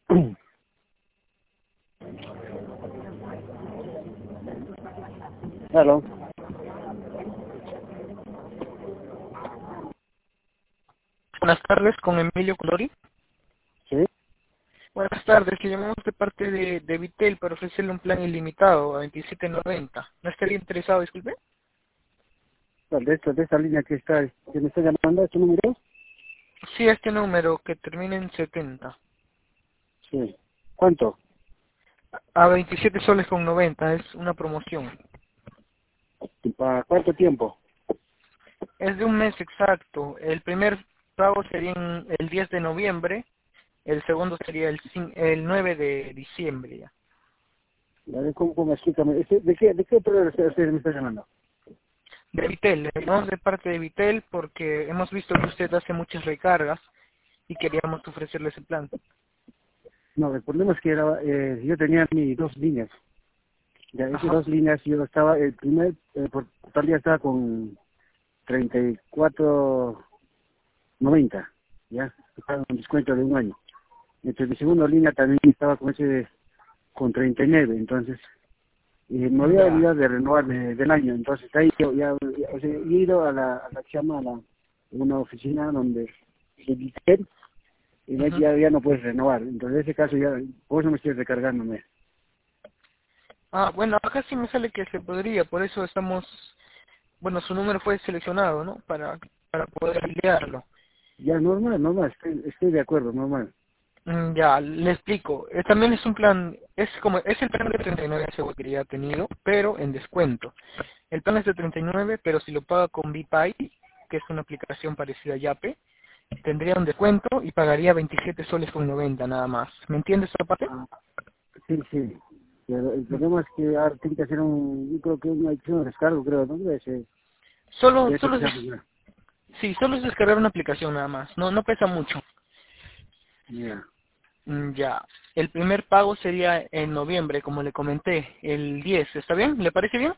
Claro. Buenas tardes, con Emilio Colori. Sí. Buenas tardes, le llamamos de parte de Vitel para ofrecerle un plan ilimitado a 27.90. ¿No estaría interesado, disculpe? De esta línea que me está llamando, ¿es tu número? Sí, este número que termina en 70. Sí. ¿Cuánto? A 27 soles con 90, es una promoción. ¿Y para cuánto tiempo? Es de un mes exacto. El primer pago sería el 10 de noviembre, el segundo sería el 9 de diciembre ya. A ver, ¿cómo explícame? ¿De qué programa usted me está llamando? De Vitel, le llamamos de parte de Vitel porque hemos visto que usted hace muchas recargas y queríamos ofrecerle ese plan. No, el problema es que yo tenía mis dos líneas. Ya, esas Ajá. dos líneas yo estaba, el primer, por tal día estaba con 34.90, ya, estaba con descuento de un año. Entonces mi segunda línea también estaba con 39, entonces me había Ya. olvidado de renovar del año, entonces ahí o sea, he ido a la que se llama una oficina donde se dice y Ujú. ya no puedes renovar, entonces en ese caso ya, por eso me estoy recargándome. Ah, bueno, acá sí me sale que se podría, por eso estamos, bueno, su número fue seleccionado, ¿no? Para poder afiliarlo. Ya normal, estoy de acuerdo, normal. Ya, le explico. También es un plan, es el plan de 39 seguro que ya ha tenido, pero en descuento. El plan es de 39, pero si lo paga con BPay, que es una aplicación parecida a Yape, tendría un descuento y pagaría 27 soles con 90 nada más. ¿Me entiendes esa parte? Ah, sí, pero el problema es que ahora tiene que hacer yo creo que una edición de descargo, creo, ¿no? Solo, De ese solo es, caso, ya. sí, solo es descargar una aplicación nada más. No, no pesa mucho. Ya. Ya. El primer pago sería en noviembre, como le comenté, el 10. ¿Está bien? ¿Le parece bien?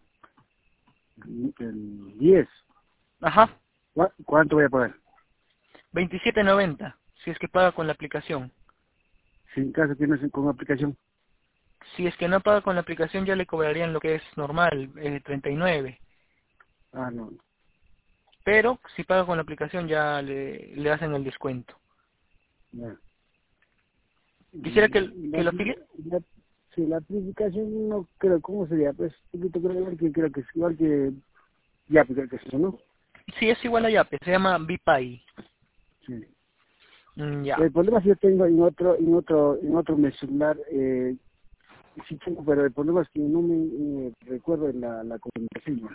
El 10. Ajá. ¿Cuánto voy a pagar? 27.90, si es que paga con la aplicación. Si en caso tienes con aplicación. Si es que no paga con la aplicación, ya le cobrarían lo que es normal, 39. Ah, no. Pero si paga con la aplicación, ya le hacen el descuento. Ya. ¿Quisiera La, que lo afilie? la, sí, la aplicación no creo, ¿cómo sería? Pues, un poquito creo que es igual que, ya, pues creo que es eso, ¿no? Sí, es igual a Yape, se llama BPay. Sí. Ya. El problema es que yo tengo en otro mi celular, sí tengo, pero el problema es que no me recuerdo la comunicación.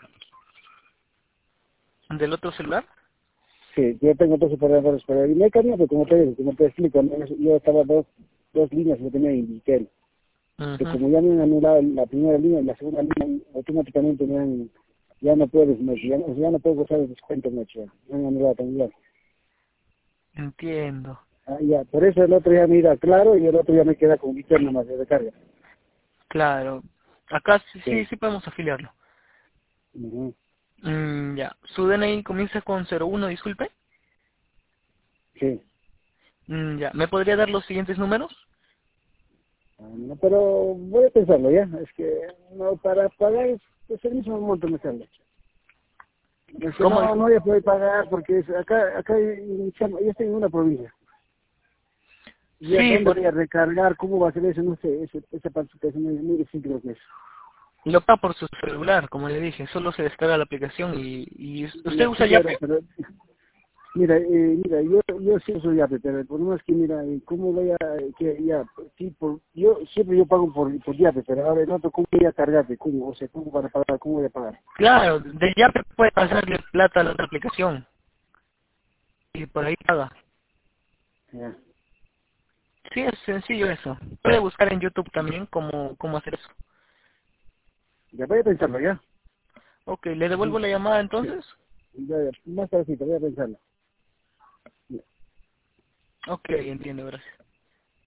¿Del otro celular? Sí, yo tengo dos operadores, pero y me he cambiado, como te explico, ¿no? Yo estaba dos líneas, yo tenía Inditel. Que Ujú. como ya me han anulado la primera línea y la segunda línea, automáticamente ya no puedes, ya no puedo gozar de descuento, macho. Me han anulado también. Entiendo. Ah, ya, por eso el otro ya me iba claro y el otro ya me queda con Inditel nomás de recarga. Claro. Acá Sí. sí podemos afiliarlo. Ujú. Ya. ¿Su DNI comienza con 01, disculpe? Sí. Ya. ¿Me podría dar los siguientes números? Ah, no, pero voy a pensarlo ya, es que no, para pagar es el mismo monto me sale. Es que ¿Cómo, no disculpe? voy a poder pagar porque acá yo estoy en una provincia. ¿Y a Sí, dónde por, voy a recargar? ¿Cómo va a ser eso? No sé, esa parte es muy difícil creo que es. lo paga por su celular, como le dije. Solo se descarga la aplicación y usted Ya, sí, usa claro, Yape. pero mira, yo sí soy Yape, pero el problema es que, mira, ¿cómo voy a, que ya, sí, yo siempre pago por Yape, pero ahora el otro, ¿cómo voy a cargarte? ¿Cómo? O sea, ¿cómo para pagar? ¿Cómo voy a pagar? Claro, de Yape puede pasarle plata a la otra aplicación y por ahí paga. Ya, Sí, es sencillo eso. Puede buscar en YouTube también cómo hacer eso. ya voy a pensarlo, ¿ya? Ok, ¿le devuelvo Ujú. la llamada Sí, entonces? ya, más tardecito, voy a pensarlo. Ok, entiendo, gracias.